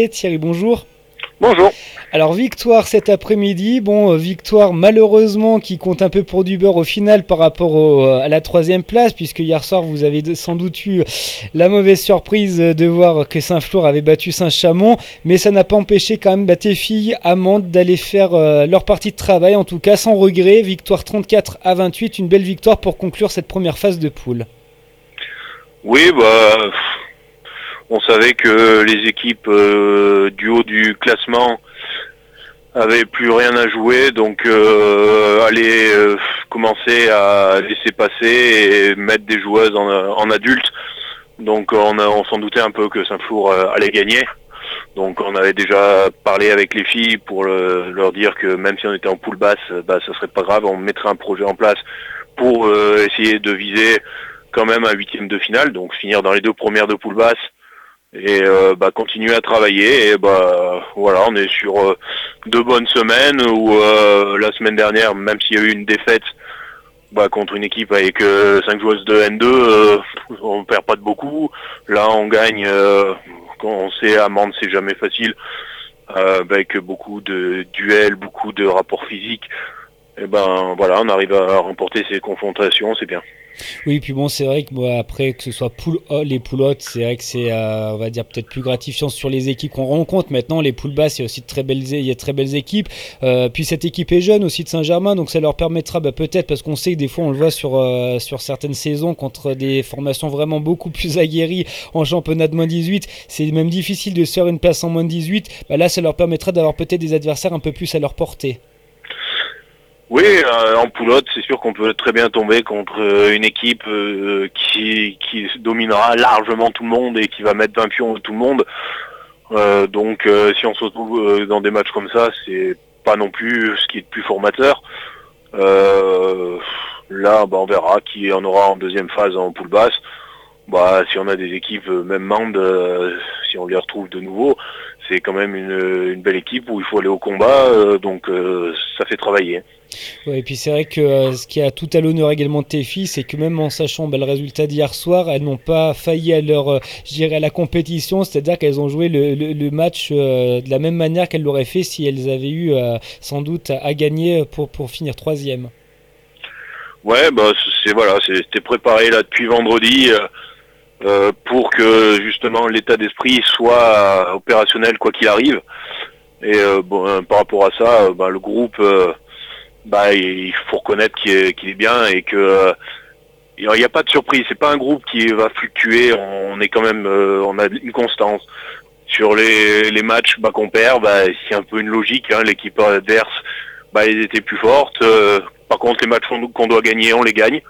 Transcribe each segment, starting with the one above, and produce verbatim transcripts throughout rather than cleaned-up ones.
Thierry, bonjour. Bonjour. Alors victoire cet après-midi, bon euh, victoire malheureusement qui compte un peu pour du beurre au final par rapport au, euh, à la troisième place, puisque hier soir vous avez de, sans doute eu la mauvaise surprise de voir que Saint-Flour avait battu Saint-Chamond, mais ça n'a pas empêché quand même bah, tes filles à Mende d'aller faire euh, leur partie de travail, en tout cas sans regret. Victoire trente-quatre à vingt-huit, une belle victoire pour conclure cette première phase de poule. Oui, bah, on savait que les équipes euh, du haut du classement avaient plus rien à jouer, donc euh, aller euh, commencer à laisser passer et mettre des joueuses en, en adultes. Donc on, a, on s'en doutait un peu que Saint-Flour euh, allait gagner. Donc on avait déjà parlé avec les filles pour le, leur dire que même si on était en poule basse, bah, ça serait pas grave, on mettrait un projet en place pour euh, essayer de viser quand même un huitième de finale, donc finir dans les deux premières de poule basse et euh, bah, continuer à travailler. Et bah voilà, on est sur euh, deux bonnes semaines où euh, la semaine dernière, même s'il y a eu une défaite bah, contre une équipe avec euh, cinq joueuses de N deux, euh, on perd pas de beaucoup. Là, on gagne. Euh, quand on sait à Mende, c'est jamais facile, euh, avec beaucoup de duels, beaucoup de rapports physiques. Et ben voilà, on arrive à remporter ces confrontations, c'est bien. Oui, puis bon, c'est vrai que moi, après, que ce soit poule haut, les poules hautes, c'est vrai que c'est, euh, on va dire, peut-être plus gratifiant sur les équipes qu'on rencontre. Maintenant, les poules basses, il y a aussi de très belles, il y a de très belles équipes. Euh, puis cette équipe est jeune aussi de Saint-Germain, donc ça leur permettra bah, peut-être, parce qu'on sait que des fois, on le voit sur, euh, sur certaines saisons, contre des formations vraiment beaucoup plus aguerries en championnat de moins dix-huit, c'est même difficile de se faire une place en moins dix-huit. Bah, là, ça leur permettra d'avoir peut-être des adversaires un peu plus à leur portée. Oui, euh, en poulotte, c'est sûr qu'on peut très bien tomber contre euh, une équipe euh, qui, qui dominera largement tout le monde et qui va mettre vingt pions à tout le monde. Euh, donc euh, si on se retrouve euh, dans des matchs comme ça, c'est pas non plus ce qui est le plus formateur. Euh, là, bah, on verra qui en aura en deuxième phase en poule basse. Bah, si on a des équipes, même Mende, euh, si on les retrouve de nouveau, c'est quand même une, une belle équipe où il faut aller au combat, euh, donc euh, ça fait travailler. Ouais, et puis c'est vrai que euh, ce qui a tout à l'honneur également de tes filles, c'est que même en sachant bah, le résultat d'hier soir, elles n'ont pas failli à leur, euh, je dirais, à la compétition, c'est-à-dire qu'elles ont joué le, le, le match euh, de la même manière qu'elles l'auraient fait si elles avaient eu euh, sans doute à, à gagner pour, pour finir troisième. Ouais, bah c'est voilà, c'était préparé là depuis vendredi euh, euh, pour que justement l'état d'esprit soit euh, opérationnel quoi qu'il arrive. Et euh, bon, euh, par rapport à ça, euh, bah, le groupe, euh, bah il faut reconnaître qu'il est, qu'il est bien et que euh, il n'y a pas de surprise. C'est pas un groupe qui va fluctuer. On est quand même, euh, on a une constance sur les, les matchs bah, qu'on perd. Bah, c'est un peu une logique. Hein, l'équipe adverse, bah, elle était plus forte. Euh, par contre, les matchs qu'on doit gagner, on les gagne.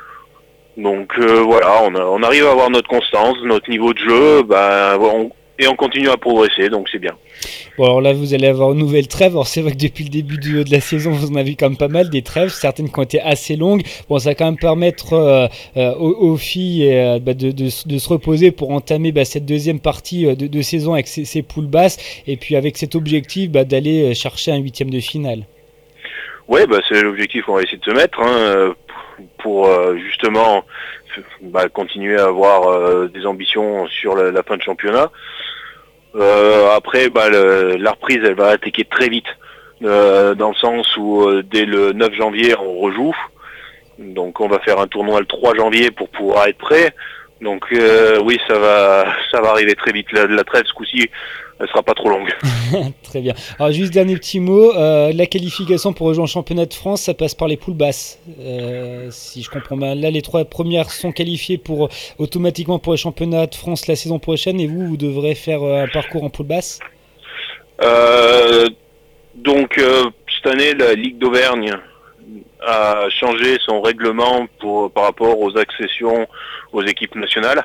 Donc euh, voilà, on, a, on arrive à avoir notre constance, notre niveau de jeu, bah, on, et on continue à progresser, donc c'est bien. Bon, alors là, vous allez avoir une nouvelle trêve. Alors, c'est vrai que depuis le début de, de la saison, vous en avez quand même pas mal des trêves, certaines qui ont été assez longues. Bon, ça va quand même permettre euh, euh, aux, aux filles euh, bah, de, de, de se reposer pour entamer bah, cette deuxième partie de, de saison avec ces, ces poules basses, et puis avec cet objectif bah, d'aller chercher un huitième de finale. Ouais, bah, c'est l'objectif qu'on va essayer de se mettre, hein, pour euh, justement bah, continuer à avoir euh, des ambitions sur la, la fin de championnat. Euh, après, bah, le, la reprise, elle va attaquer très vite, euh, dans le sens où euh, dès le neuf janvier, on rejoue. Donc on va faire un tournoi le trois janvier pour pouvoir être prêt. Donc euh, oui, ça va, ça va arriver très vite. La, la trêve, ce coup-ci, elle sera pas trop longue. Très bien. Alors juste dernier petit mot, euh, la qualification pour rejoindre le championnat de France, ça passe par les poules basses. Euh, si je comprends bien, là les trois premières sont qualifiées pour automatiquement pour les championnats de France la saison prochaine, et vous, vous devrez faire un parcours en poules basses. Euh, donc euh, cette année, la Ligue d'Auvergne a changé son règlement pour, par rapport aux accessions aux équipes nationales.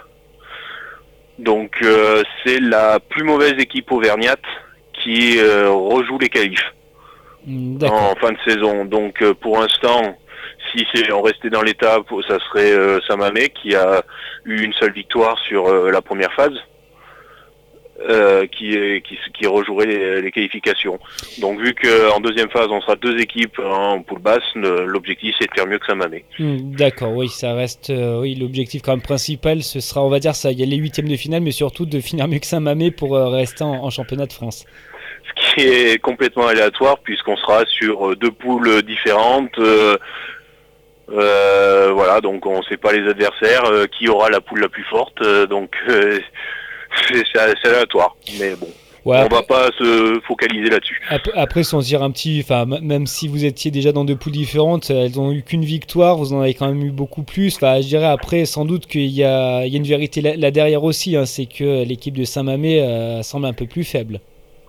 Donc euh, c'est la plus mauvaise équipe auvergnate qui euh, rejoue les qualifs en fin de saison. Donc euh, pour l'instant, si c'est on restait dans l'état, ça serait euh, Saint-Mamet qui a eu une seule victoire sur euh, la première phase. euh, qui, qui, qui rejoueraient les, les qualifications. Donc vu qu'en deuxième phase on sera deux équipes en poule basse, l'objectif c'est de faire mieux que Saint-Mammès. Mmh, d'accord, oui, ça reste euh, oui, l'objectif quand même principal, ce sera, on va dire, ça, il y a les huitièmes de finale, mais surtout de finir mieux que Saint-Mammès pour euh, rester en, en championnat de France. Ce qui est complètement aléatoire puisqu'on sera sur deux poules différentes. Euh, euh, voilà, donc on ne sait pas les adversaires, euh, qui aura la poule la plus forte, euh, donc euh, c'est, c'est aléatoire. Mais bon, ouais, on après, va pas se focaliser là-dessus. Après, sans dire un petit, enfin, même si vous étiez déjà dans deux poules différentes, elles ont eu qu'une victoire, vous en avez quand même eu beaucoup plus. Enfin, je dirais après, sans doute qu'il y a, il y a une vérité là, là derrière aussi, hein, c'est que l'équipe de Saint-Mammès euh, semble un peu plus faible.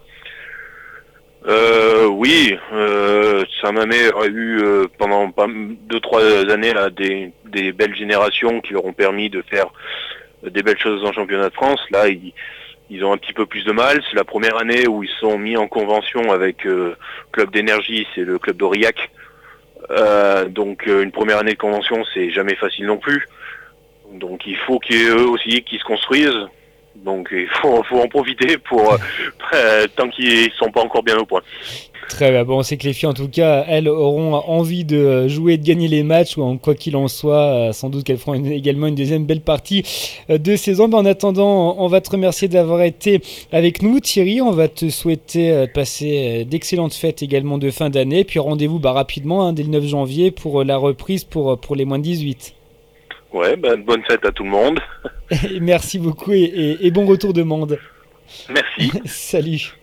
Euh, oui, euh, Saint-Mammès a eu euh, pendant deux trois années là, des, des belles générations qui leur ont permis de faire des belles choses en championnat de France. Là, ils, ils ont un petit peu plus de mal. C'est la première année où ils sont mis en convention avec euh, Club d'énergie, c'est le club d'Aurillac. Euh, donc euh, une première année de convention, c'est jamais facile non plus. Donc il faut qu'il y ait eux aussi qui se construisent. Donc il faut, faut en profiter pour euh, tant qu'ils sont pas encore bien au point. Très bien, bon, on sait que les filles en tout cas, elles auront envie de jouer et de gagner les matchs, ou en quoi qu'il en soit, sans doute qu'elles feront une, également une deuxième belle partie de saison. Mais en attendant, on va te remercier d'avoir été avec nous, Thierry. On va te souhaiter passer d'excellentes fêtes également de fin d'année, puis rendez-vous bah, rapidement hein, dès le neuf janvier pour la reprise pour, pour les moins de dix-huit. Ouais, bah, bonne fête à tout le monde. Merci beaucoup et, et, et bon retour de monde. Merci. Salut.